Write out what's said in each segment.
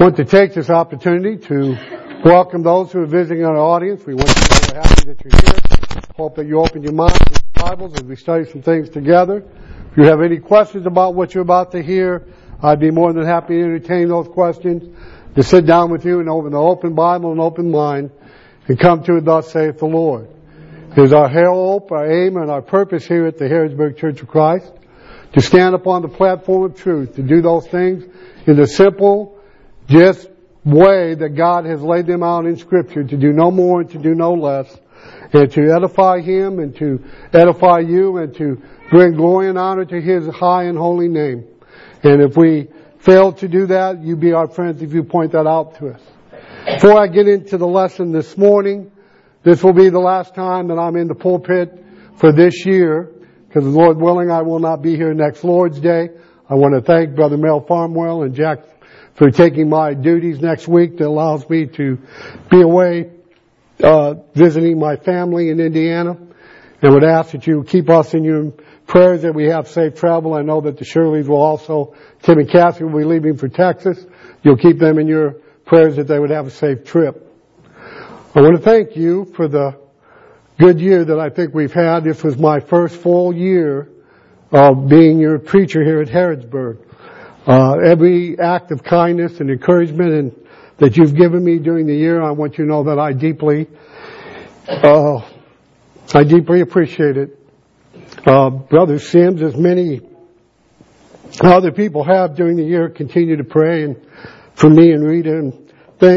want to take this opportunity to welcome those who are visiting our audience. We want you to know we're happy that you're here. Hope that you open your minds and your Bibles as we study some things together. If you have any questions about what you're about to hear, I'd be more than happy to entertain those questions, to sit down with you and open the open Bible and open mind and come to it, thus saith the Lord. It is our hope, our aim, and our purpose here at the Harrodsburg Church of Christ to stand upon the platform of truth, to do those things in the simple, just way that God has laid them out in Scripture, to do no more and to do no less, and to edify Him and to edify you and to bring glory and honor to His high and holy name. And if we fail to do that, you be our friends if you point that out to us. Before I get into the lesson this morning, this will be the last time that I'm in the pulpit for this year, because Lord willing, I will not be here next Lord's Day. I want to thank Brother Mel Farmwell and Jack for taking my duties next week that allows me to be away visiting my family in Indiana. And would ask that you keep us in your prayers that we have safe travel. I know that the Shirleys will also, Tim and Cassie will be leaving for Texas. You'll keep them in your prayers that they would have a safe trip. I want to thank you for the good year that I think we've had. This was my first full year of being your preacher here at Harrodsburg. Every act of kindness and encouragement and that you've given me during the year, I want you to know that I deeply appreciate it. Brother Sims, as many other people have during the year, continue to pray and for me and Rita, and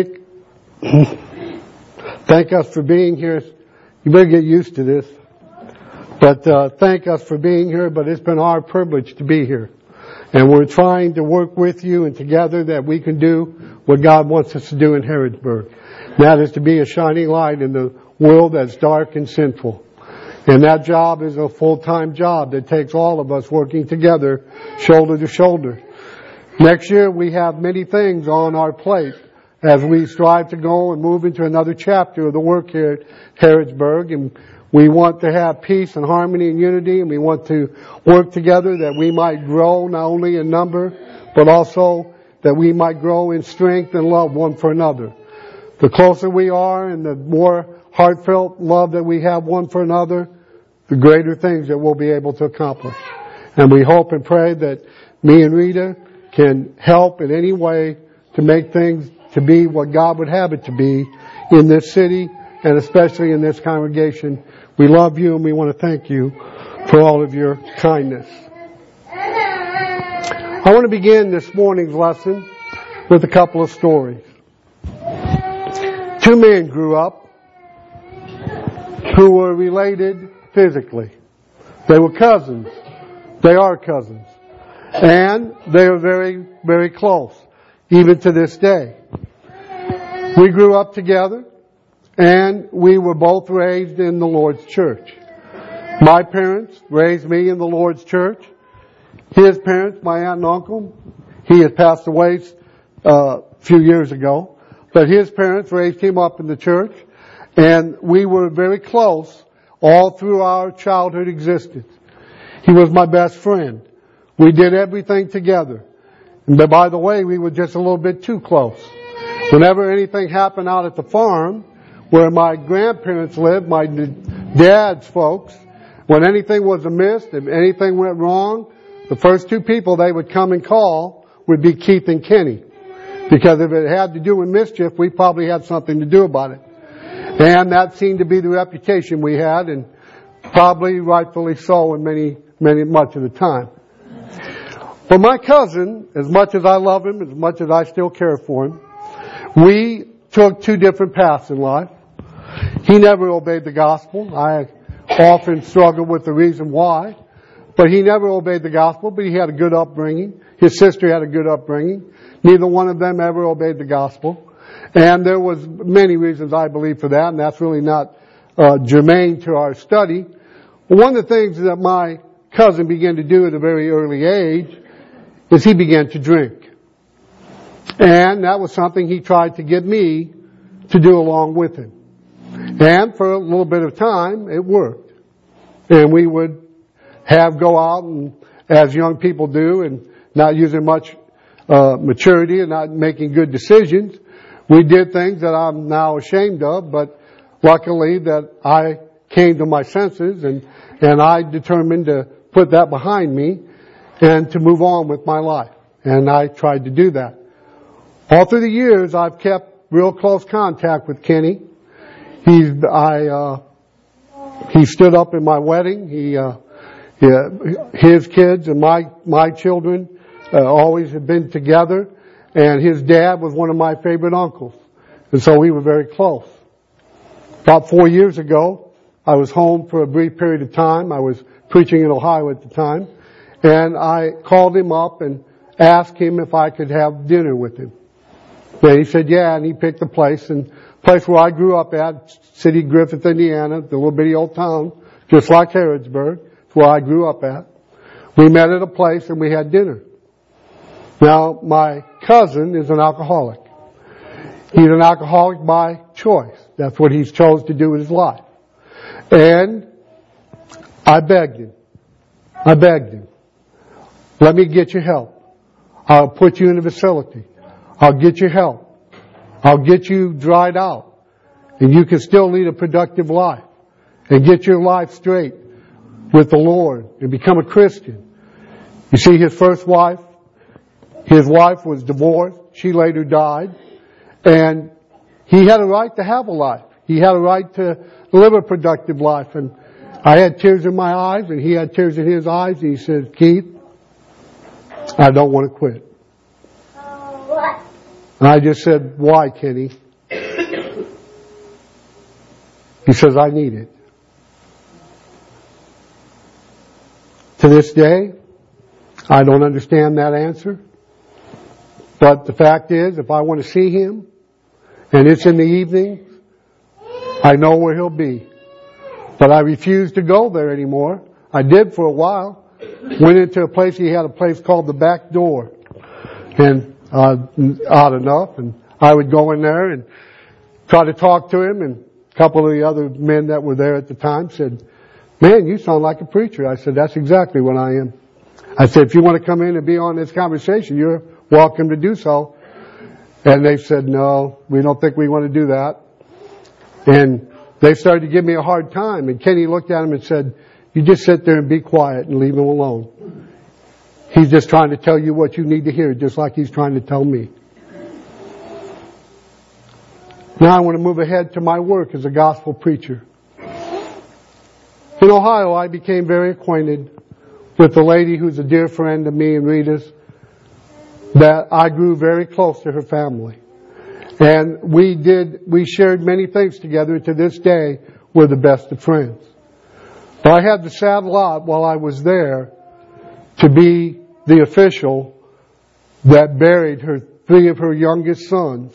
thank us for being here. You better get used to this. But thank us for being here, but it's been our privilege to be here. And we're trying to work with you and together that we can do what God wants us to do in Harrodsburg. That is to be a shining light in the world that's dark and sinful. And that job is a full-time job that takes all of us working together, shoulder to shoulder. Next year we have many things on our plate as we strive to go and move into another chapter of the work here at Harrodsburg. And we want to have peace and harmony and unity, and we want to work together that we might grow not only in number, but also that we might grow in strength and love one for another. The closer we are and the more heartfelt love that we have one for another, the greater things that we'll be able to accomplish. And we hope and pray that me and Rita can help in any way to make things to be what God would have it to be in this city and especially in this congregation. We love you and we want to thank you for all of your kindness. I want to begin this morning's lesson with a couple of stories. Two men grew up who were related physically. They were cousins. They are cousins. And they are very, very close, even to this day. We grew up together, and we were both raised in the Lord's church. My parents raised me in the Lord's church. His parents, my aunt and uncle, he had passed away a few years ago, but his parents raised him up in the church, and we were very close all through our childhood existence. He was my best friend. We did everything together. But by the way, we were just a little bit too close. Whenever anything happened out at the farm, where my grandparents lived, my dad's folks, when anything was amiss, if anything went wrong, the first two people they would come and call would be Keith and Kenny. Because if it had to do with mischief, we probably had something to do about it. And that seemed to be the reputation we had, and probably rightfully so in much of the time. But my cousin, as much as I love him, as much as I still care for him, we took two different paths in life. He never obeyed the gospel. I often struggle with the reason why. But he never obeyed the gospel, but he had a good upbringing. His sister had a good upbringing. Neither one of them ever obeyed the gospel. And there was many reasons I believe for that, and that's really not germane to our study. But one of the things that my cousin began to do at a very early age is he began to drink. And that was something he tried to get me to do along with him. And for a little bit of time, it worked. And we would go out and, as young people do, and not using much maturity and not making good decisions. We did things that I'm now ashamed of, but luckily that I came to my senses and I determined to put that behind me and to move on with my life. And I tried to do that. All through the years, I've kept real close contact with Kenny. He stood up in my wedding. His kids and my children always have been together. And his dad was one of my favorite uncles. And so we were very close. About 4 years ago, I was home for a brief period of time. I was preaching in Ohio at the time. And I called him up and asked him if I could have dinner with him. And he said, yeah, and he picked the place. And the place where I grew up at, City Griffith, Indiana, the little bitty old town, just like Harrodsburg, where I grew up at. We met at a place and we had dinner. Now, my cousin is an alcoholic. He's an alcoholic by choice. That's what he's chose to do in his life. And I begged him. Let me get you help. I'll put you in a facility. I'll get you help. I'll get you dried out. And you can still lead a productive life. And get your life straight with the Lord. And become a Christian. You see, his first wife, his wife was divorced. She later died. And he had a right to have a life. He had a right to live a productive life. And I had tears in my eyes and he had tears in his eyes. And he said, Keith, I don't want to quit. And I just said, why, Kenny? He says, I need it. To this day, I don't understand that answer. But the fact is, if I want to see him, and it's in the evening, I know where he'll be. But I refuse to go there anymore. I did for a while. Went into a place, he had a place called the Back Door. And odd enough, and I would go in there and try to talk to him, and a couple of the other men that were there at the time said, man, you sound like a preacher. I said, that's exactly what I am. I said, if you want to come in and be on this conversation, you're welcome to do so. And they said, no, we don't think we want to do that. And they started to give me a hard time. And Kenny looked at him and said, you just sit there and be quiet and leave him alone. He's just trying to tell you what you need to hear, just like he's trying to tell me. Now I want to move ahead to my work as a gospel preacher. In Ohio, I became very acquainted with a lady who's a dear friend of me and Rita's, that I grew very close to her family. And we shared many things together. To this day, we're the best of friends. But I had the sad lot while I was there to be the official that buried three of her youngest sons,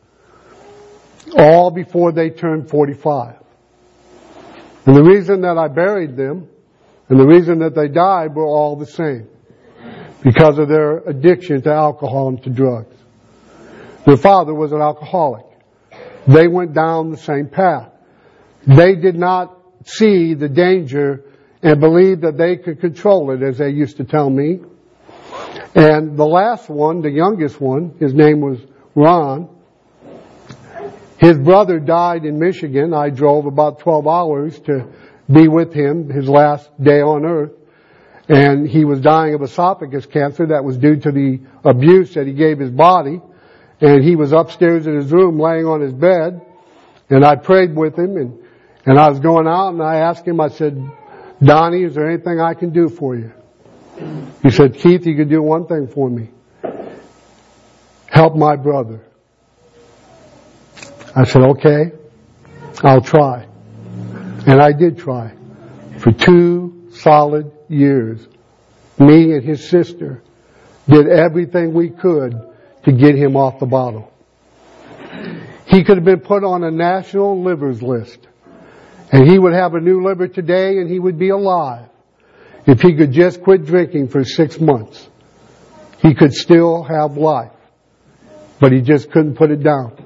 all before they turned 45. And the reason that I buried them and the reason that they died were all the same. Because of their addiction to alcohol and to drugs. Their father was an alcoholic. They went down the same path. They did not see the danger and believe that they could control it, as they used to tell me. And the last one, the youngest one, his name was Ron. His brother died in Michigan. I drove about 12 hours to be with him his last day on earth. And he was dying of esophagus cancer that was due to the abuse that he gave his body. And he was upstairs in his room laying on his bed. And I prayed with him and I was going out and I asked him, I said, Donnie, is there anything I can do for you? He said, Keith, you can do one thing for me. Help my brother. I said, okay, I'll try. And I did try. For 2 solid years, me and his sister did everything we could to get him off the bottle. He could have been put on a national livers list. And he would have a new liver today and he would be alive. If he could just quit drinking for 6 months, he could still have life. But he just couldn't put it down.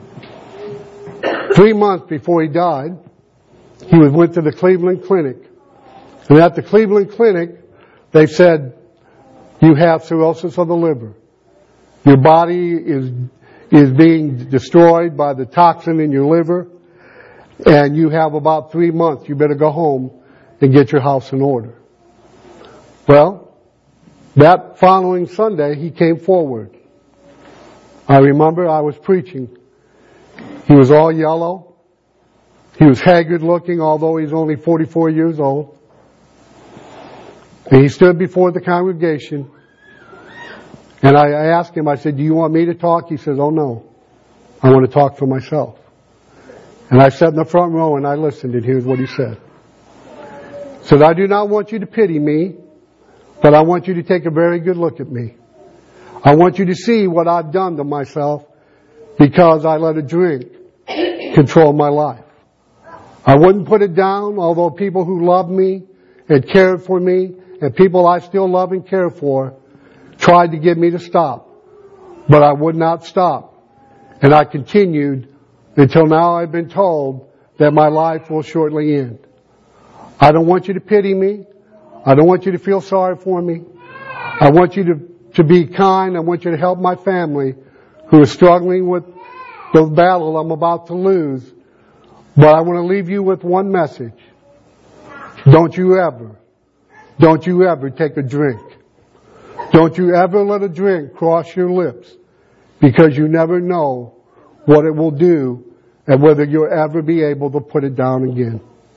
3 months before he died, he went to the Cleveland Clinic. And at the Cleveland Clinic, they said, you have cirrhosis of the liver. Your body is being destroyed by the toxin in your liver, and you have about 3 months. You better go home and get your house in order. Well, that following Sunday, he came forward. I remember I was preaching. He was all yellow. He was haggard looking, although he's only 44 years old. And he stood before the congregation. And I asked him, I said, do you want me to talk? He says, oh no, I want to talk for myself. And I sat in the front row and I listened, and here's what he said. He said, I do not want you to pity me, but I want you to take a very good look at me. I want you to see what I've done to myself because I let a drink control my life. I wouldn't put it down, although people who loved me and cared for me, and people I still love and care for, tried to get me to stop. But I would not stop. And I continued until now I've been told that my life will shortly end. I don't want you to pity me. I don't want you to feel sorry for me. I want you to be kind. I want you to help my family who is struggling with the battle I'm about to lose. But I want to leave you with one message. Don't you ever take a drink. Don't you ever let a drink cross your lips, because you never know what it will do and whether you'll ever be able to put it down again.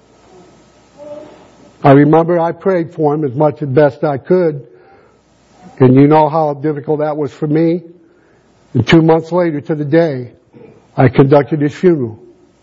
I remember I prayed for him as much as best I could, and you know how difficult that was for me. And 2 months later to the day, I conducted his funeral.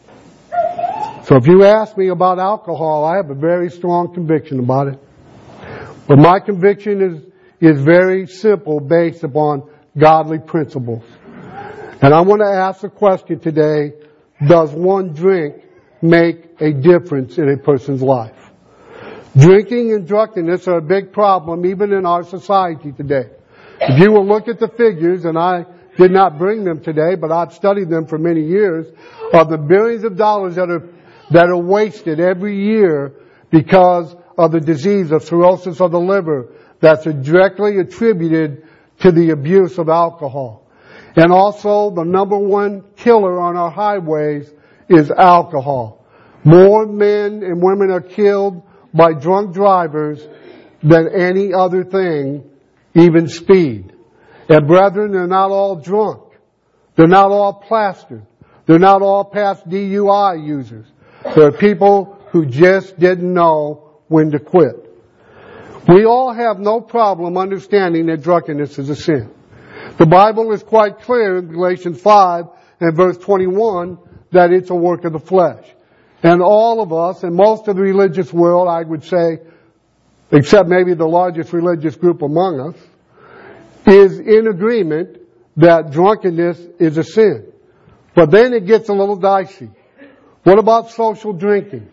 So if you ask me about alcohol, I have a very strong conviction about it. But my conviction is very simple, based upon godly principles. And I want to ask the question today, does one drink make a difference in a person's life? Drinking and drunkenness are a big problem even in our society today. If you will look at the figures, and I did not bring them today, but I've studied them for many years, of the billions of dollars that are wasted every year because of the disease of cirrhosis of the liver that's directly attributed to the abuse of alcohol. And also the number one killer on our highways is alcohol. More men and women are killed by drunk drivers than any other thing, even speed. And brethren, they're not all drunk. They're not all plastered. They're not all past DUI users. There are people who just didn't know when to quit. We all have no problem understanding that drunkenness is a sin. The Bible is quite clear in Galatians 5 and verse 21 that it's a work of the flesh. And all of us, and most of the religious world, I would say, except maybe the largest religious group among us, is in agreement that drunkenness is a sin. But then it gets a little dicey. What about social drinking?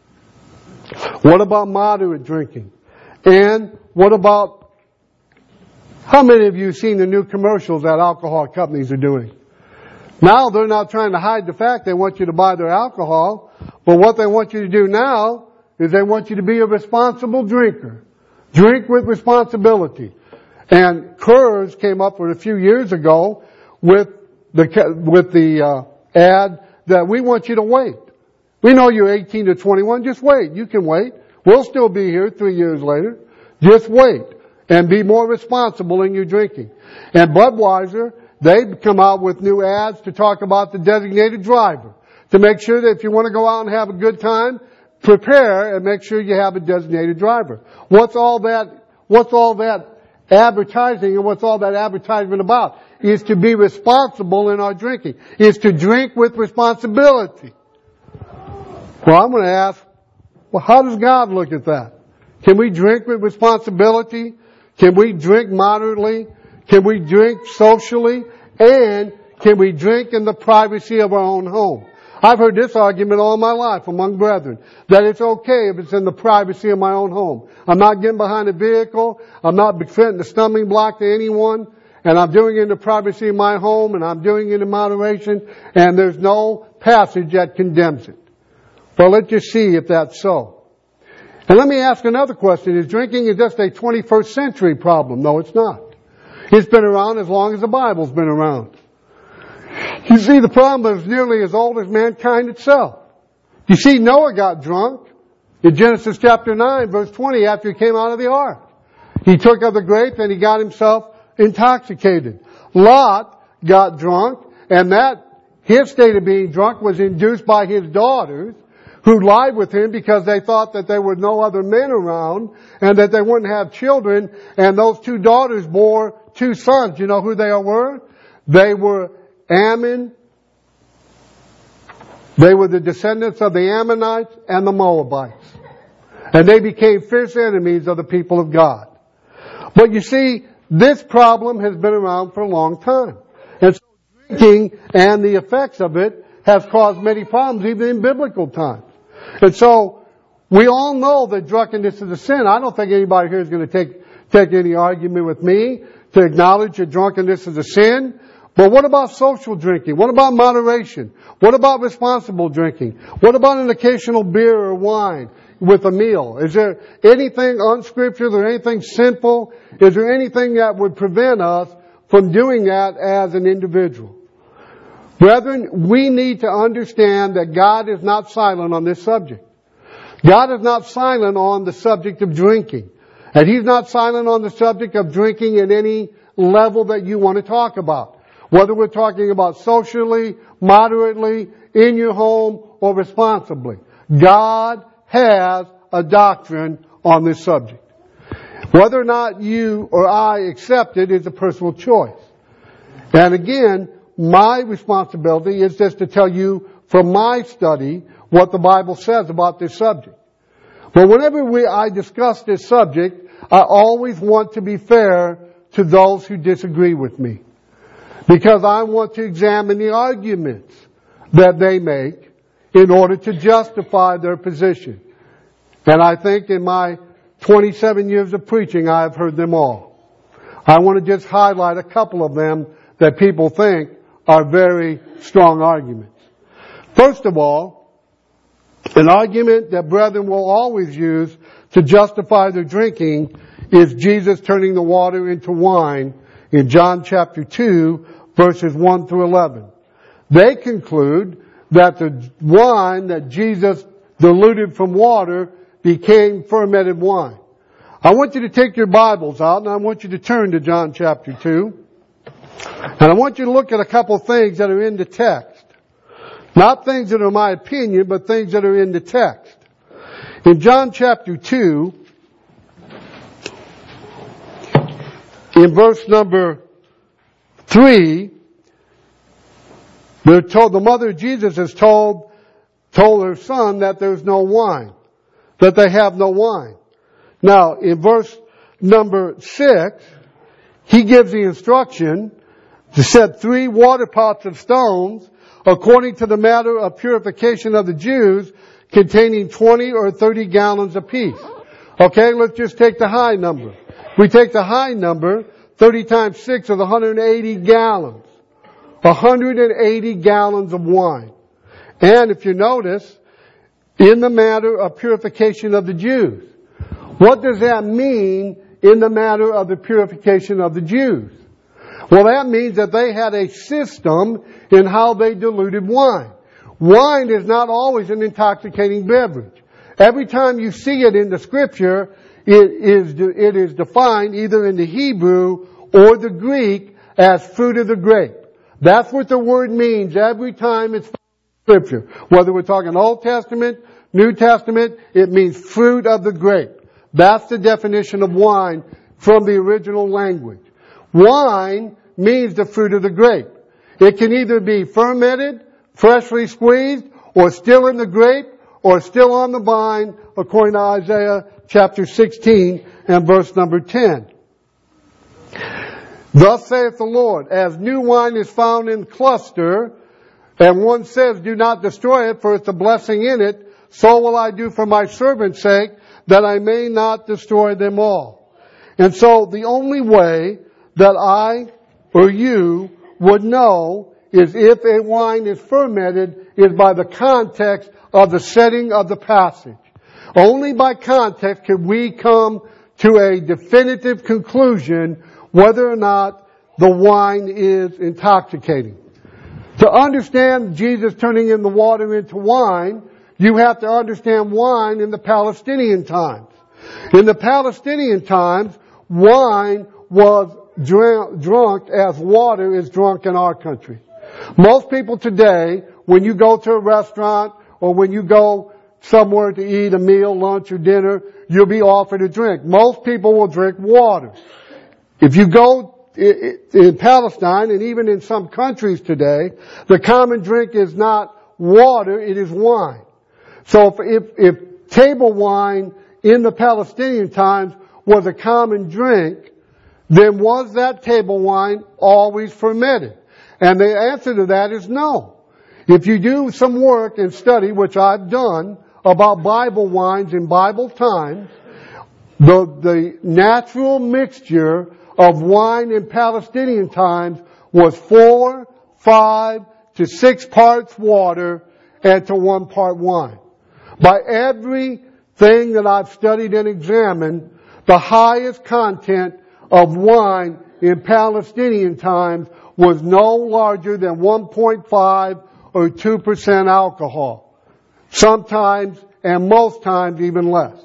What about moderate drinking? And what about, how many of you have seen the new commercials that alcohol companies are doing? Now they're not trying to hide the fact they want you to buy their alcohol, but what they want you to do now is they want you to be a responsible drinker. Drink with responsibility. And Coors came up with a few years ago with the ad that we want you to wait. We know you're 18 to 21. Just wait. You can wait. We'll still be here 3 years later. Just wait and be more responsible in your drinking. And Budweiser, they've come out with new ads to talk about the designated driver, to make sure that if you want to go out and have a good time, prepare and make sure you have a designated driver. What's all that advertising and what's all that advertisement about? Is to be responsible in our drinking. Is to drink with responsibility. Well, I'm going to ask, well, how does God look at that? Can we drink with responsibility? Can we drink moderately? Can we drink socially? And can we drink in the privacy of our own home? I've heard this argument all my life among brethren, that it's okay if it's in the privacy of my own home. I'm not getting behind a vehicle. I'm not presenting a stumbling block to anyone. And I'm doing it in the privacy of my home, and I'm doing it in moderation, and there's no passage that condemns it. Well, let's just see if that's so. And let me ask another question. Is drinking just a 21st century problem? No, it's not. It's been around as long as the Bible's been around. You see, the problem is nearly as old as mankind itself. You see, Noah got drunk in Genesis chapter 9, verse 20, after he came out of the ark. He took of the grape and he got himself intoxicated. Lot got drunk, and his state of being drunk was induced by his daughters, who lied with him because they thought that there were no other men around and that they wouldn't have children. And those two daughters bore two sons. You know who they were? They were Ammon. They were the descendants of the Ammonites and the Moabites. And they became fierce enemies of the people of God. But you see, this problem has been around for a long time. And so drinking and the effects of it has caused many problems even in biblical times. And so we all know that drunkenness is a sin. I don't think anybody here is going to take any argument with me to acknowledge that drunkenness is a sin. But what about social drinking? What about moderation? What about responsible drinking? What about an occasional beer or wine with a meal? Is there anything unscriptural or anything sinful? Is there anything that would prevent us from doing that as an individual? Brethren, we need to understand that God is not silent on this subject. God is not silent on the subject of drinking. And He's not silent on the subject of drinking at any level that you want to talk about. Whether we're talking about socially, moderately, in your home, or responsibly. God has a doctrine on this subject. Whether or not you or I accept it is a personal choice. And again, my responsibility is just to tell you from my study what the Bible says about this subject. But whenever I discuss this subject, I always want to be fair to those who disagree with me. Because I want to examine the arguments that they make in order to justify their position. And I think in my 27 years of preaching, I have heard them all. I want to just highlight a couple of them that people think are very strong arguments. First of all, an argument that brethren will always use to justify their drinking is Jesus turning the water into wine in John chapter 2, verses 1 through 11. They conclude that the wine that Jesus diluted from water became fermented wine. I want you to take your Bibles out and I want you to turn to John chapter 2. And I want you to look at a couple of things that are in the text. Not things that are my opinion, but things that are in the text. In John chapter 2, in verse number 3, they're told, the mother of Jesus has told her son that there's no wine, that they have no wine. Now, in verse number 6, he gives the instruction to set 3 water pots of stones according to the matter of purification of the Jews, containing 20 or 30 gallons apiece. Okay, let's just take the high number. We take the high number, 30 times 6 is 180 gallons. 180 gallons of wine. And if you notice, in the matter of purification of the Jews. What does that mean in the matter of the purification of the Jews? Well, that means that they had a system in how they diluted wine. Wine is not always an intoxicating beverage. Every time you see it in the Scripture, it is defined either in the Hebrew or the Greek as fruit of the grape. That's what the word means every time it's found in Scripture. Whether we're talking Old Testament, New Testament, it means fruit of the grape. That's the definition of wine from the original language. Wine means the fruit of the grape. It can either be fermented, freshly squeezed, or still in the grape, or still on the vine, according to Isaiah chapter 16 and verse number 10. Thus saith the Lord, as new wine is found in cluster, and one says, do not destroy it, for it's a blessing in it, so will I do for my servant's sake, that I may not destroy them all. And so the only way that I or you would know is if a wine is fermented is by the context of the setting of the passage. Only by context can we come to a definitive conclusion whether or not the wine is intoxicating. To understand Jesus turning in the water into wine, you have to understand wine in the Palestinian times. In the Palestinian times, wine was drunk as water is drunk in our country. Most people today, when you go to a restaurant or when you go somewhere to eat a meal, lunch or dinner, you'll be offered a drink. Most people will drink water. If you go in Palestine and even in some countries today, the common drink is not water, it is wine. So if table wine in the Palestinian times was a common drink, then was that table wine always fermented? And the answer to that is no. If you do some work and study, which I've done, about Bible wines in Bible times, the natural mixture of wine in Palestinian times was 4, 5 to 6 parts water and to 1 part wine. By everything that I've studied and examined, the highest content of wine in Palestinian times was no larger than 1.5 or 2% alcohol. Sometimes and most times even less.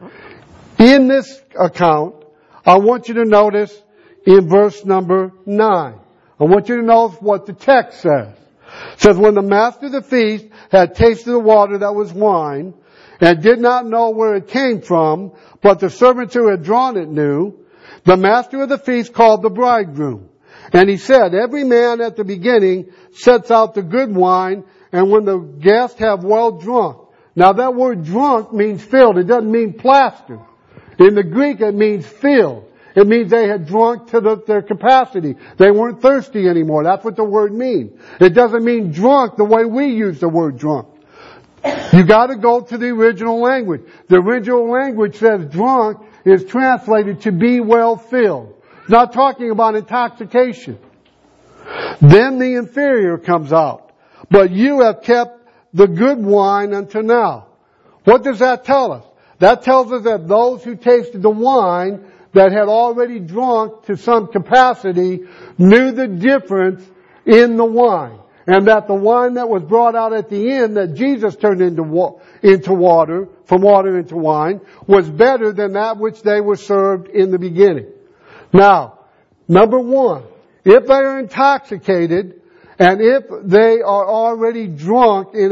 In this account, I want you to notice in verse number 9. I want you to notice what the text says. It says, when the master of the feast had tasted the water that was wine, and did not know where it came from, but the servants who had drawn it knew, the master of the feast called the bridegroom. And he said, every man at the beginning sets out the good wine, and when the guests have well drunk. Now that word drunk means filled. It doesn't mean plastered. In the Greek it means filled. It means they had drunk to their capacity. They weren't thirsty anymore. That's what the word means. It doesn't mean drunk the way we use the word drunk. You gotta go to the original language. The original language says drunk is translated to be well filled. It's not talking about intoxication. Then the inferior comes out. But you have kept the good wine until now. What does that tell us? That tells us that those who tasted the wine that had already drunk to some capacity knew the difference in the wine. And that the wine that was brought out at the end that Jesus turned into water, from water into wine, was better than that which they were served in the beginning. Now, number one, if they are intoxicated and if they are already drunk in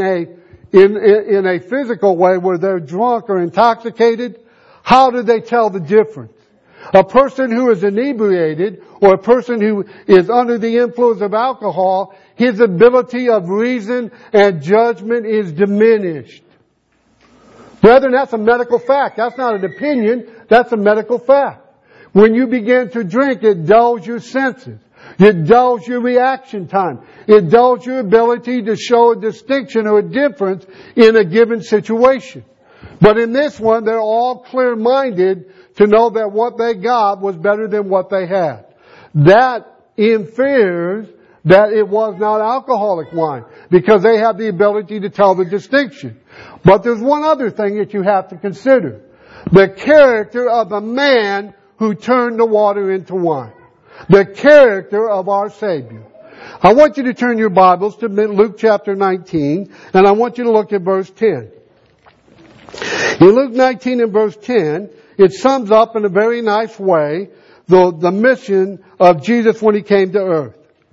a physical way where they're drunk or intoxicated, how do they tell the difference? A person who is inebriated or a person who is under the influence of alcohol, his ability of reason and judgment is diminished. Brethren, that's a medical fact. That's not an opinion. That's a medical fact. When you begin to drink, it dulls your senses. It dulls your reaction time. It dulls your ability to show a distinction or a difference in a given situation. But in this one, they're all clear-minded to know that what they got was better than what they had. That infers that it was not alcoholic wine, because they have the ability to tell the distinction. But there's one other thing that you have to consider. The character of the man who turned the water into wine. The character of our Savior. I want you to turn your Bibles to Luke chapter 19, and I want you to look at verse 10. In Luke 19 and verse 10, it sums up in a very nice way the mission of Jesus when He came to earth.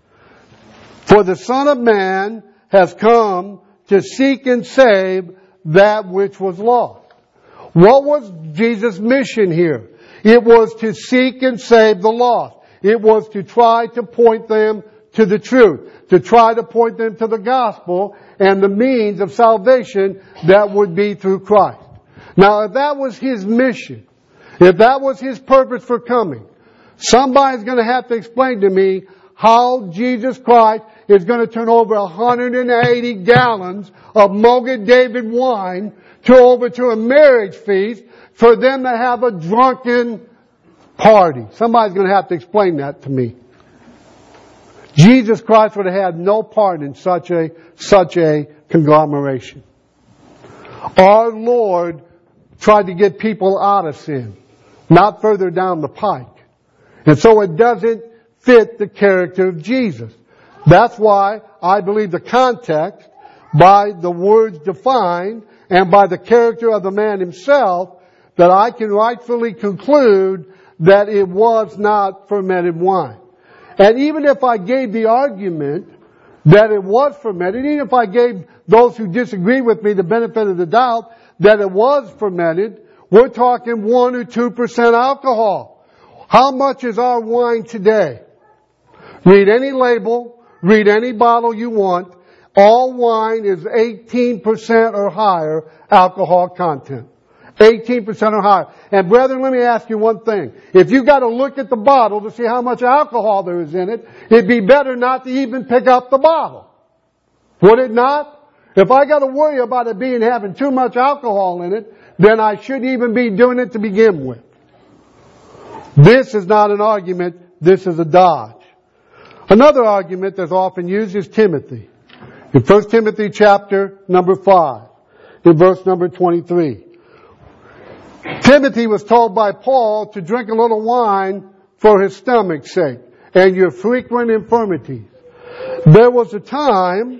For the Son of Man has come to seek and save that which was lost. What was Jesus' mission here? It was to seek and save the lost. It was to try to point them to the truth, to try to point them to the gospel and the means of salvation that would be through Christ. Now, if that was His mission, if that was His purpose for coming, somebody's going to have to explain to me how Jesus Christ is going to turn over 180 gallons of Mogen David wine over to a marriage feast for them to have a drunken party. Somebody's going to have to explain that to me. Jesus Christ would have had no part in such a conglomeration. Our Lord tried to get people out of sin, not further down the pike. And so it doesn't fit the character of Jesus. That's why I believe the context, by the words defined, and by the character of the man himself, that I can rightfully conclude that it was not fermented wine. And even if I gave the argument that it was fermented, even if I gave those who disagree with me the benefit of the doubt that it was fermented, we're talking 1 or 2% alcohol. How much is our wine today? Read any label, read any bottle you want. All wine is 18% or higher alcohol content. 18% or higher. And brethren, let me ask you one thing. If you got to look at the bottle to see how much alcohol there is in it, it'd be better not to even pick up the bottle. Would it not? If I got to worry about it having too much alcohol in it, then I shouldn't even be doing it to begin with. This is not an argument. This is a dodge. Another argument that's often used is Timothy. In 1 Timothy chapter number 5, in verse number 23. Timothy was told by Paul to drink a little wine for his stomach's sake and your frequent infirmities. There was a time,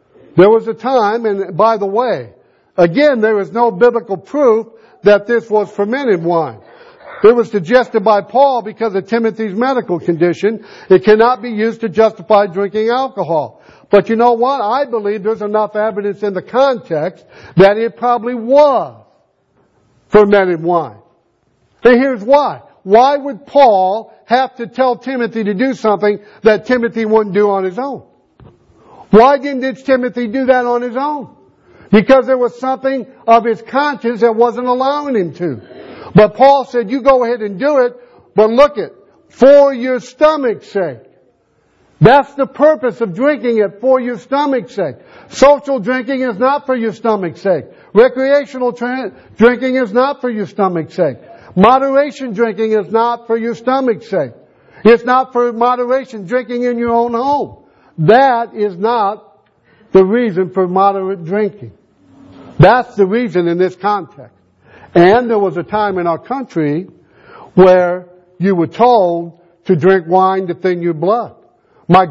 and by the way, again, there is no biblical proof that this was fermented wine. It was suggested by Paul because of Timothy's medical condition. It cannot be used to justify drinking alcohol. But you know what? I believe there's enough evidence in the context that it probably was fermented wine. And here's why. Why would Paul have to tell Timothy to do something that Timothy wouldn't do on his own? Why didn't Timothy do that on his own? Because there was something of his conscience that wasn't allowing him to. But Paul said, you go ahead and do it, but look it, for your stomach's sake. That's the purpose of drinking it, for your stomach's sake. Social drinking is not for your stomach's sake. Recreational drinking is not for your stomach's sake. Moderation drinking is not for your stomach's sake. It's not for moderation drinking in your own home. That is not the reason for moderate drinking. That's the reason in this context. And there was a time in our country where you were told to drink wine to thin your blood. My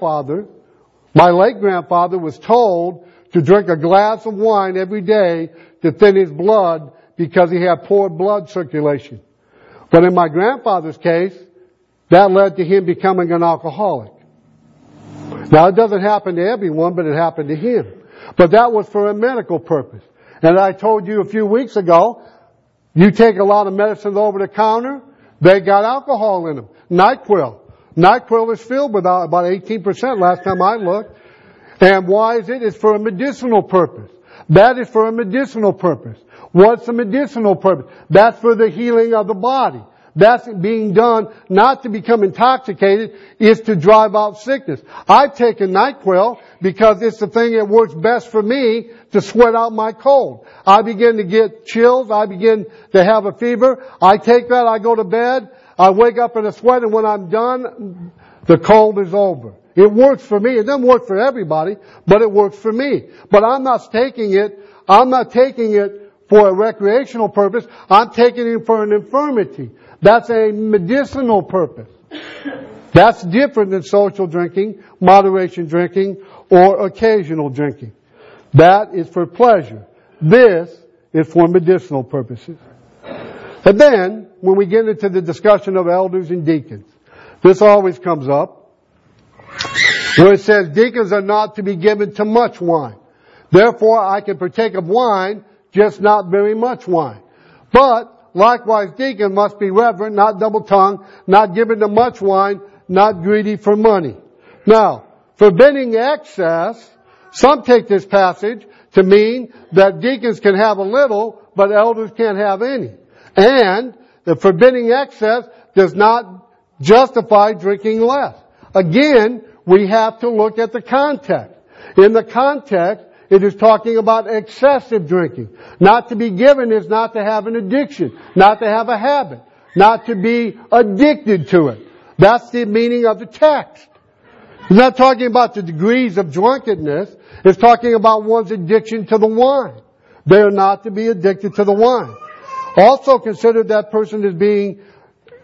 late grandfather was told to drink a glass of wine every day to thin his blood because he had poor blood circulation. But in my grandfather's case, that led to him becoming an alcoholic. Now, it doesn't happen to everyone, but it happened to him. But that was for a medical purpose. And I told you a few weeks ago, you take a lot of medicines over the counter, they got alcohol in them. NyQuil. NyQuil is filled with about 18% last time I looked. And why is it? It's for a medicinal purpose. That is for a medicinal purpose. What's the medicinal purpose? That's for the healing of the body. That's being done not to become intoxicated, is to drive out sickness. I've taken NyQuil because it's the thing that works best for me to sweat out my cold. I begin to get chills. I begin to have a fever. I take that. I go to bed. I wake up in a sweat, and when I'm done, the cold is over. It works for me. It doesn't work for everybody, but it works for me. But I'm not taking it for a recreational purpose. I'm taking it for an infirmity. That's a medicinal purpose. That's different than social drinking, moderation drinking, or occasional drinking. That is for pleasure. This is for medicinal purposes. And then, when we get into the discussion of elders and deacons, this always comes up, where it says deacons are not to be given to much wine. Therefore, I can partake of wine, just not very much wine. But, likewise, deacon must be reverent, not double-tongued, not given to much wine, not greedy for money. Now, forbidding excess, some take this passage to mean that deacons can have a little, but elders can't have any. And the forbidding excess does not justify drinking less. Again, we have to look at the context. In the context, it is talking about excessive drinking. Not to be given is not to have an addiction, not to have a habit, not to be addicted to it. That's the meaning of the text. It's not talking about the degrees of drunkenness. It's talking about one's addiction to the wine. They are not to be addicted to the wine. Also consider that person as being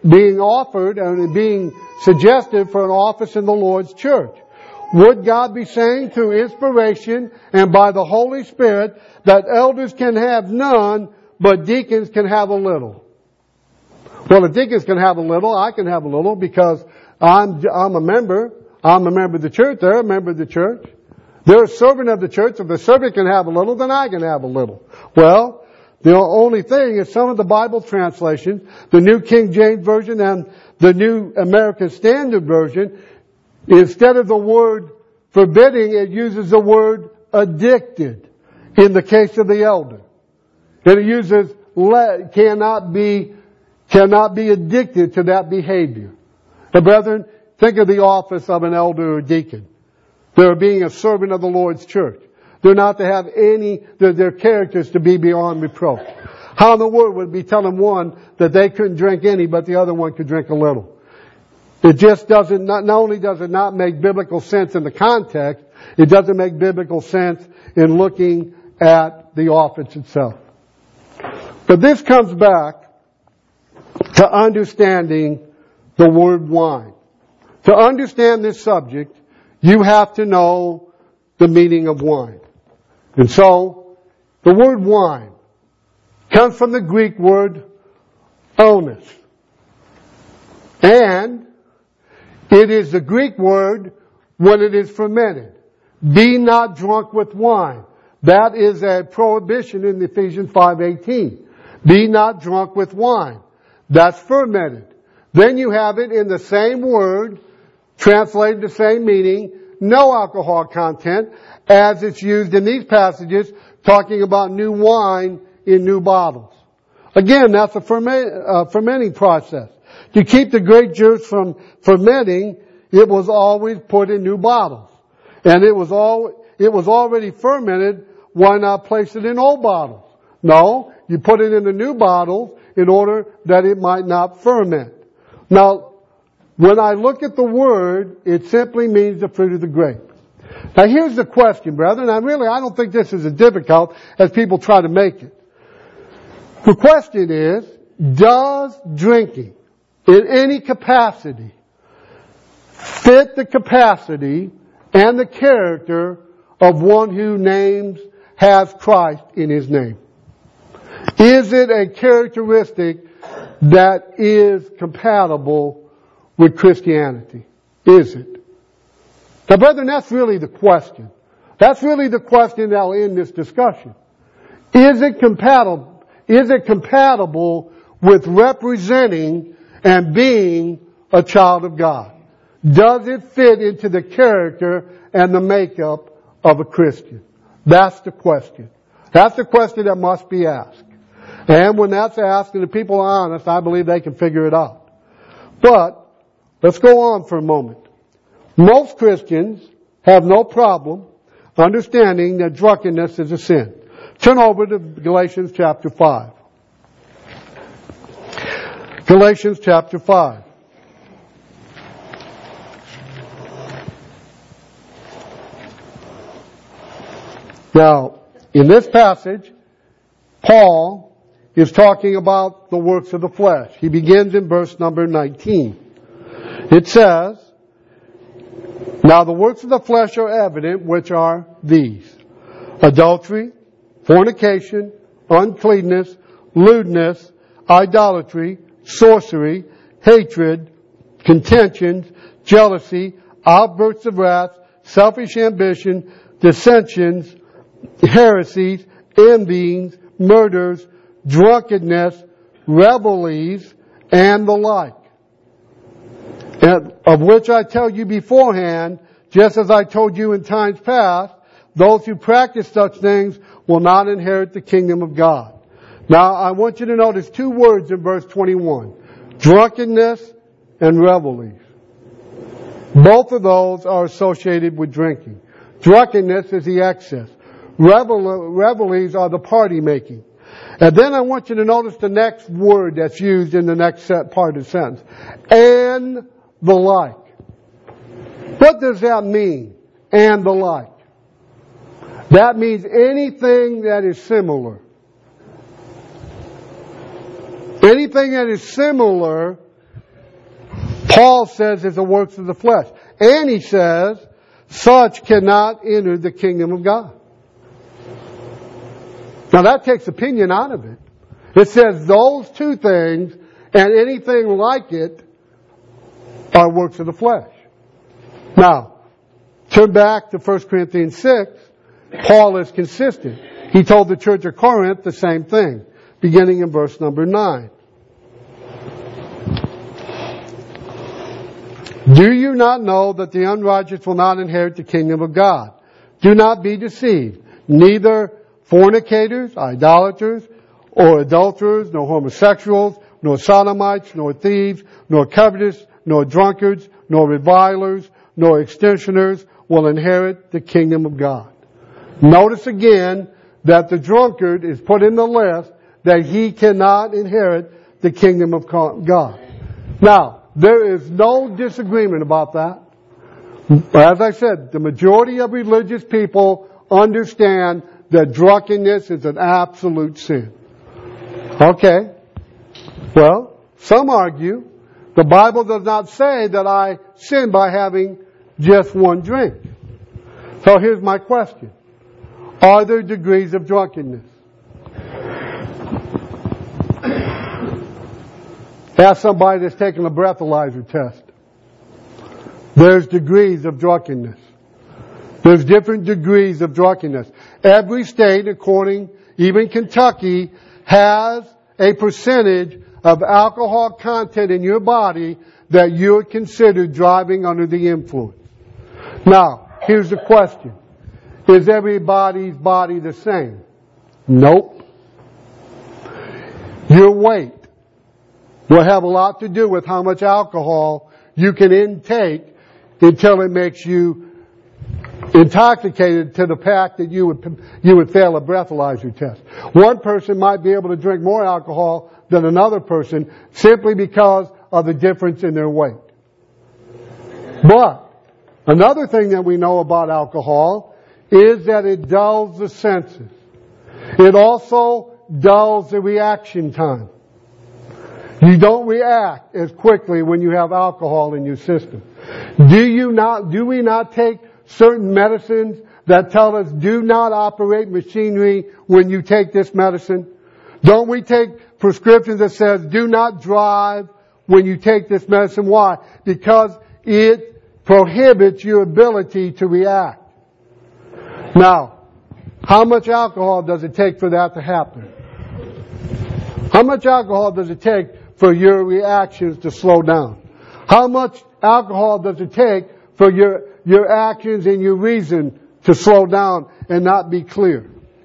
being offered and being suggested for an office in the Lord's church. Would God be saying through inspiration and by the Holy Spirit that elders can have none, but deacons can have a little? Well, the deacons can have a little, I can have a little, because I'm a member. I'm a member of the church. They're a member of the church. They're a servant of the church. If the servant can have a little, then I can have a little. Well, the only thing is some of the Bible translations, the New King James Version and the New American Standard Version, instead of the word forbidding, it uses the word addicted in the case of the elder. And it uses cannot be addicted to that behavior. Now, brethren, think of the office of an elder or deacon. They're being a servant of the Lord's church. They're not to have their characters to be beyond reproach. How in the world would it be telling one that they couldn't drink any, but the other one could drink a little? It just doesn't, not only does it not make biblical sense in the context, it doesn't make biblical sense in looking at the office itself. But this comes back to understanding the word wine. To understand this subject, you have to know the meaning of wine. And so, the word wine comes from the Greek word onus. And it is the Greek word when it is fermented. Be not drunk with wine. That is a prohibition in Ephesians 5:18. Be not drunk with wine. That's fermented. Then you have it in the same word, translated the same meaning, no alcohol content, as it's used in these passages talking about new wine in new bottles. Again, that's a fermenting process. To keep the grape juice from fermenting, it was always put in new bottles. And it was already fermented, why not place it in old bottles? No, you put it in the new bottles in order that it might not ferment. Now, when I look at the word, it simply means the fruit of the grape. Now here's the question, brethren. I don't think this is as difficult as people try to make it. The question is, does drinking in any capacity fit the capacity and the character of one who has Christ in his name? Is it a characteristic that is compatible with Christianity? Is it? Now, brethren, that's really the question. That's really the question that will end this discussion. Is it compatible? Is it compatible with representing and being a child of God? Does it fit into the character and the makeup of a Christian? That's the question. That's the question that must be asked. And when that's asked and the people are honest, I believe they can figure it out. But, let's go on for a moment. Most Christians have no problem understanding that drunkenness is a sin. Turn over to Galatians chapter 5. Galatians chapter 5. Now, in this passage, Paul is talking about the works of the flesh. He begins in verse number 19. It says, now the works of the flesh are evident, which are these: adultery, fornication, uncleanness, lewdness, idolatry, sorcery, hatred, contentions, jealousy, outbursts of wrath, selfish ambition, dissensions, heresies, envyings, murders, drunkenness, revelries, and the like. And of which I tell you beforehand, just as I told you in times past, those who practice such things will not inherit the kingdom of God. Now, I want you to notice two words in verse 21. Drunkenness and revelries. Both of those are associated with drinking. Drunkenness is the excess. Revelries are the party making. And then I want you to notice the next word that's used in the next part of the sentence. And the like. What does that mean? And the like. That means anything that is similar. Anything that is similar Paul says it's the works of the flesh. And he says, such cannot enter the kingdom of God. Now that takes opinion out of it. It says those two things and anything like it are works of the flesh. Now, turn back to 1 Corinthians 6. Paul is consistent. He told the church of Corinth the same thing, beginning in verse number 9. Do you not know that the unrighteous will not inherit the kingdom of God? Do not be deceived. Neither fornicators, idolaters, or adulterers, nor homosexuals, nor sodomites, nor thieves, nor covetous, nor drunkards, nor revilers, nor extortioners will inherit the kingdom of God. Notice again that the drunkard is put in the list that he cannot inherit the kingdom of God. Now, there is no disagreement about that. As I said, the majority of religious people understand that drunkenness is an absolute sin. Okay. Well, some argue the Bible does not say that I sin by having just one drink. So here's my question. Are there degrees of drunkenness? Ask somebody that's taken a breathalyzer test. There's degrees of drunkenness. There's different degrees of drunkenness. Every state, according, even Kentucky, has a percentage of alcohol content in your body that you would consider driving under the influence. Now, here's the question. Is everybody's body the same? Nope. Your weight will have a lot to do with how much alcohol you can intake until it makes you intoxicated to the fact that you would fail a breathalyzer test. One person might be able to drink more alcohol than another person simply because of the difference in their weight. But another thing that we know about alcohol is that it dulls the senses. It also dulls the reaction time. You don't react as quickly when you have alcohol in your system. Do we not take certain medicines that tell us do not operate machinery when you take this medicine? Don't we take prescriptions that says do not drive when you take this medicine? Why? Because it prohibits your ability to react. Now, how much alcohol does it take for that to happen? How much alcohol does it take for your reactions to slow down? How much alcohol does it take for your actions and your reason to slow down and not be clear?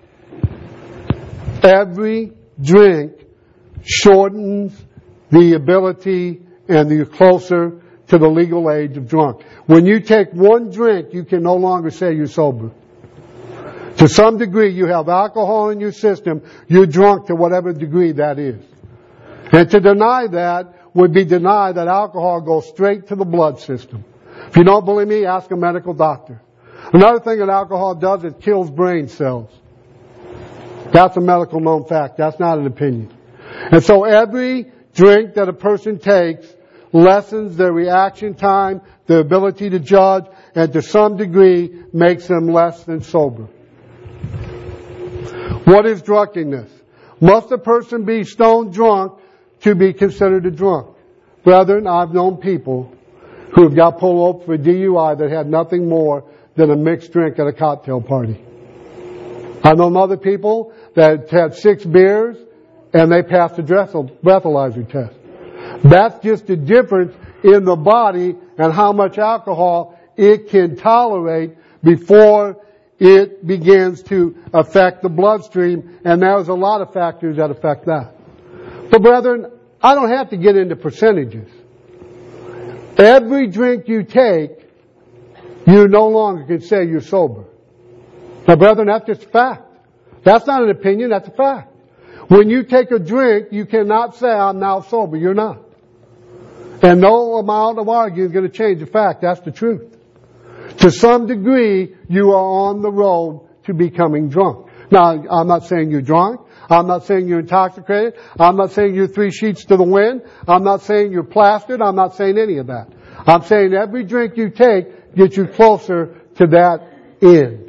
Every drink shortens the ability and you're closer to the legal age of drunk. When you take one drink, you can no longer say you're sober. To some degree, you have alcohol in your system, you're drunk to whatever degree that is. And to deny that would be deny that alcohol goes straight to the blood system. If you don't believe me, ask a medical doctor. Another thing that alcohol does, it kills brain cells. That's a medical known fact. That's not an opinion. And so every drink that a person takes lessens their reaction time, their ability to judge, and to some degree makes them less than sober. What is drunkenness? Must a person be stone drunk to be considered a drunk? Brethren, I've known people who have got pulled over for DUI that had nothing more than a mixed drink at a cocktail party. I've known other people that had 6 beers and they passed a breathalyzer test. That's just the difference in the body and how much alcohol it can tolerate before it begins to affect the bloodstream, and there's a lot of factors that affect that. But brethren, I don't have to get into percentages. Every drink you take, you no longer can say you're sober. Now brethren, that's just a fact. That's not an opinion, that's a fact. When you take a drink, you cannot say, I'm now sober. You're not. And no amount of arguing is going to change the fact. That's the truth. To some degree, you are on the road to becoming drunk. Now, I'm not saying you're drunk. I'm not saying you're intoxicated. I'm not saying you're 3 sheets to the wind. I'm not saying you're plastered. I'm not saying any of that. I'm saying every drink you take gets you closer to that end.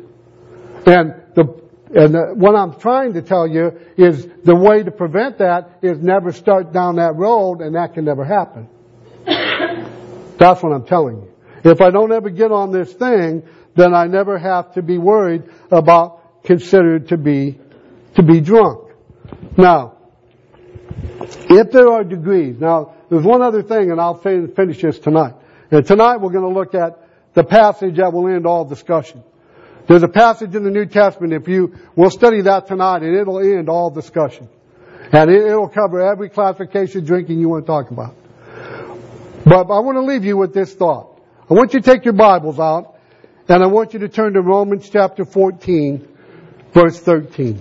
And what I'm trying to tell you is the way to prevent that is never start down that road, and that can never happen. That's what I'm telling you. If I don't ever get on this thing, then I never have to be worried about considered to be drunk. Now, if there are degrees, now there's one other thing, and I'll finish this tonight. And tonight we're going to look at the passage that will end all discussion. There's a passage in the New Testament, we'll study that tonight, and it'll end all discussion. And it'll cover every classification of drinking you want to talk about. But I want to leave you with this thought. I want you to take your Bibles out, and I want you to turn to Romans chapter 14, verse 13.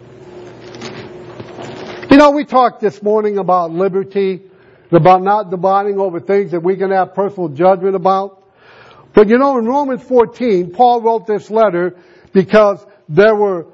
You know, we talked this morning about liberty, about not dividing over things that we can have personal judgment about. But you know, in Romans 14, Paul wrote this letter because there were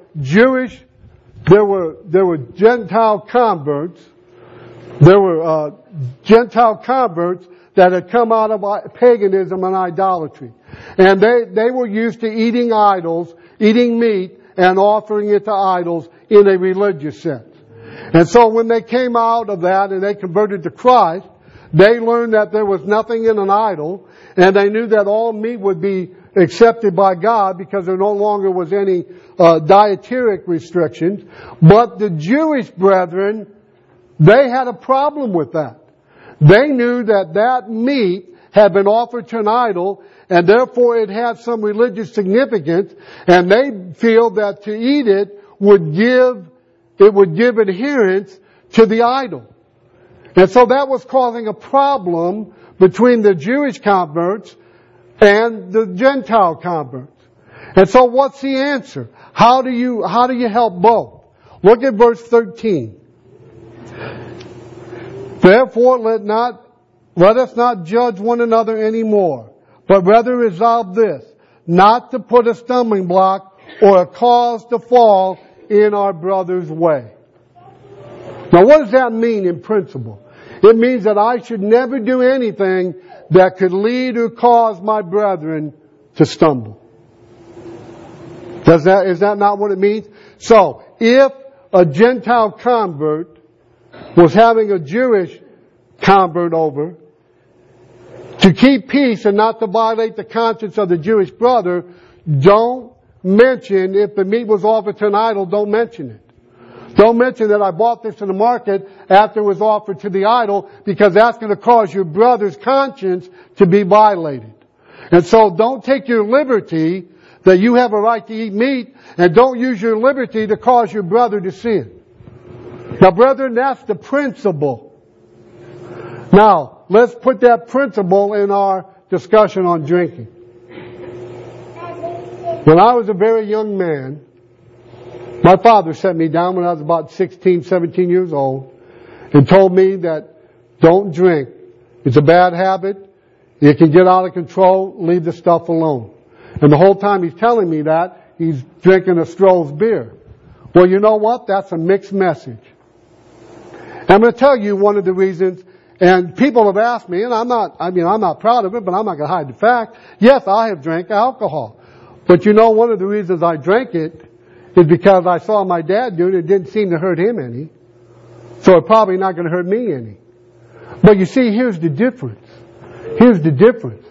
Gentile converts. There were Gentile converts that had come out of paganism and idolatry. And they were used to eating idols, eating meat, and offering it to idols in a religious sense. And so when they came out of that and they converted to Christ, they learned that there was nothing in an idol, and they knew that all meat would be accepted by God because there no longer was any dietary restrictions. But the Jewish brethren, they had a problem with that. They knew that meat had been offered to an idol, and therefore it had some religious significance, and they feel that to eat it would give adherence to the idol. And so that was causing a problem between the Jewish converts and the Gentile converts. And so what's the answer? How do you help both? Look at verse 13. Therefore let us not judge one another anymore, but rather resolve this, not to put a stumbling block or a cause to fall in our brother's way. Now what does that mean in principle? It means that I should never do anything that could lead or cause my brethren to stumble. Is that not what it means? So, if a Gentile convert was having a Jewish convert over, to keep peace and not to violate the conscience of the Jewish brother, don't mention, if the meat was offered to an idol, don't mention it. Don't mention that I bought this in the market after it was offered to the idol, because that's going to cause your brother's conscience to be violated. And so don't take your liberty that you have a right to eat meat, and don't use your liberty to cause your brother to sin. Now, brethren, that's the principle. Now, let's put that principle in our discussion on drinking. When I was a very young man, my father set me down when I was about 16, 17 years old and told me that don't drink. It's a bad habit. It can get out of control. Leave the stuff alone. And the whole time he's telling me that, he's drinking a Stroh's beer. Well, you know what? That's a mixed message. And I'm going to tell you one of the reasons, and people have asked me, and I'm not proud of it, but I'm not going to hide the fact. Yes, I have drank alcohol. But you know, one of the reasons I drank it is because I saw my dad do it. It didn't seem to hurt him any. So it's probably not going to hurt me any. But you see, here's the difference. Here's the difference.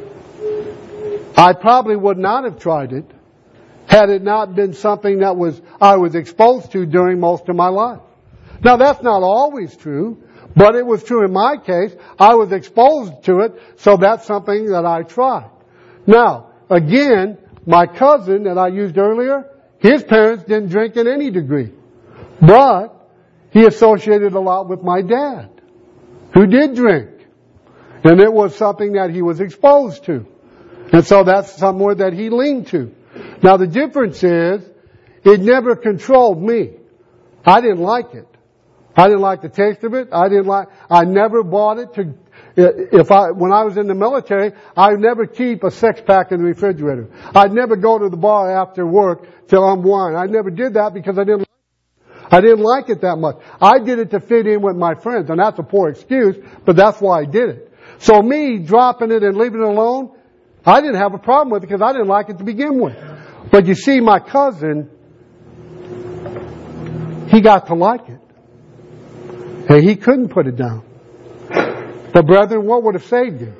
I probably would not have tried it had it not been something that I was exposed to during most of my life. Now that's not always true, but it was true in my case. I was exposed to it, so that's something that I tried. Now, again, my cousin that I used earlier, his parents didn't drink in any degree. But he associated a lot with my dad, who did drink. And it was something that he was exposed to. And so that's somewhere that he leaned to. Now the difference is, it never controlled me. I didn't like it. I didn't like the taste of it. I never bought it to, when I was in the military, I'd never keep a 6-pack in the refrigerator. I'd never go to the bar after work to unwind. I never did that because I didn't like it. I didn't like it that much. I did it to fit in with my friends, and that's a poor excuse, but that's why I did it. So me dropping it and leaving it alone, I didn't have a problem with it because I didn't like it to begin with. But you see, my cousin, he got to like it. And he couldn't put it down. But brethren, what would have saved him?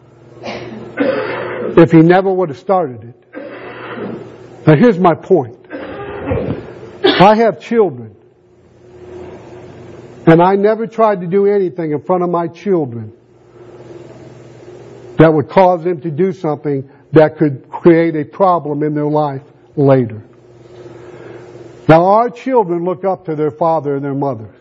If he never would have started it. Now here's my point. I have children. And I never tried to do anything in front of my children that would cause them to do something that could create a problem in their life later. Now our children look up to their father and their mothers.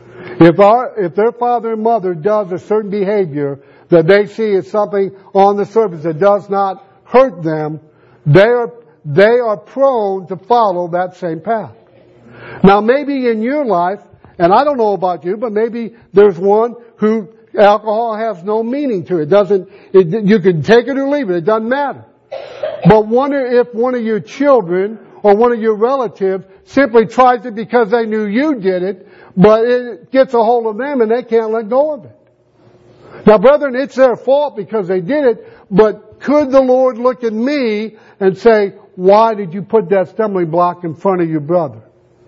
If their father and mother does a certain behavior that they see as something on the surface that does not hurt them, they are prone to follow that same path. Now maybe in your life, and I don't know about you, but maybe there's one who alcohol has no meaning to it. You can take it or leave it. It doesn't matter. But wonder if one of your children or one of your relatives simply tries it because they knew you did it, but it gets a hold of them and they can't let go of it. Now, brethren, it's their fault because they did it, but could the Lord look at me and say, why did you put that stumbling block in front of your brother?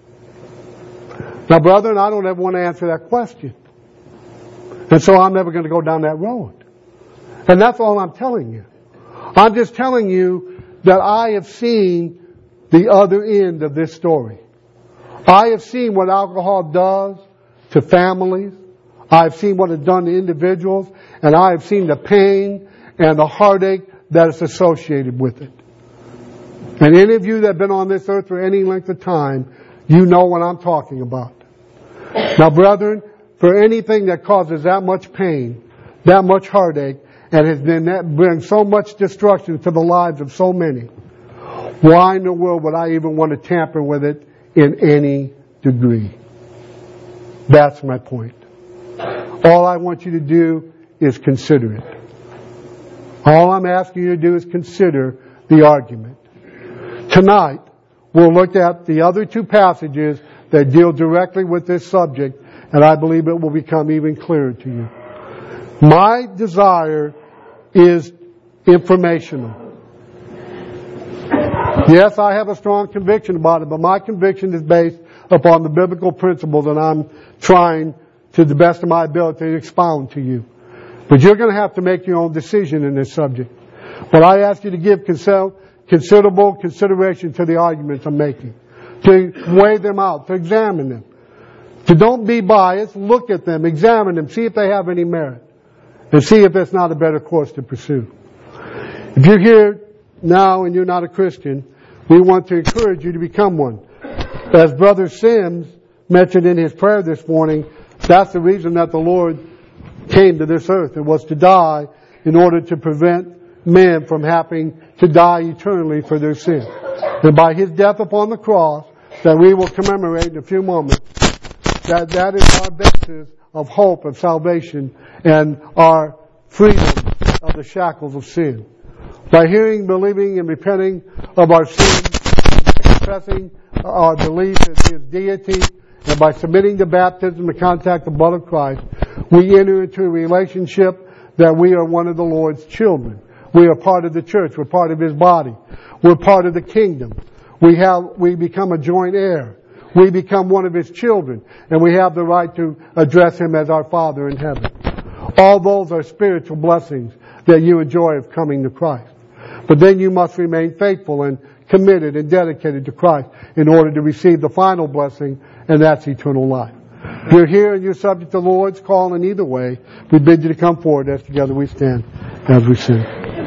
Now, brethren, I don't ever want to answer that question. And so I'm never going to go down that road. And that's all I'm telling you. I'm just telling you that I have seen the other end of this story. I have seen what alcohol does to families. I've seen what it's done to individuals. And I have seen the pain and the heartache that is associated with it. And any of you that have been on this earth for any length of time, you know what I'm talking about. Now, brethren, for anything that causes that much pain, that much heartache, and has been so much destruction to the lives of so many, why in the world would I even want to tamper with it in any degree? That's my point. All I want you to do is consider it. All I'm asking you to do is consider the argument. Tonight, we'll look at the other two passages that deal directly with this subject, and I believe it will become even clearer to you. My desire is informational. Yes, I have a strong conviction about it, but my conviction is based upon the biblical principles that I'm trying to the best of my ability to expound to you. But you're going to have to make your own decision in this subject. But I ask you to give considerable consideration to the arguments I'm making, to weigh them out, to examine them. To don't be biased, look at them, examine them, see if they have any merit, and see if there's not a better course to pursue. If you're here now and you're not a Christian, we want to encourage you to become one. As Brother Sims mentioned in his prayer this morning, that's the reason that the Lord came to this earth. It was to die in order to prevent men from having to die eternally for their sin. And by His death upon the cross, that we will commemorate in a few moments, that is our basis of hope, of salvation, and our freedom of the shackles of sin. By hearing, believing, and repenting of our sins, by confessing our belief in His deity, and by submitting to baptism and contact the blood of Christ, we enter into a relationship that we are one of the Lord's children. We are part of the church. We're part of His body. We're part of the kingdom. We become a joint heir. We become one of His children, and we have the right to address Him as our Father in heaven. All those are spiritual blessings that you enjoy of coming to Christ. But then you must remain faithful and committed and dedicated to Christ in order to receive the final blessing, and that's eternal life. If you're here and you're subject to the Lord's call in either way, we bid you to come forward as together we stand as we sing.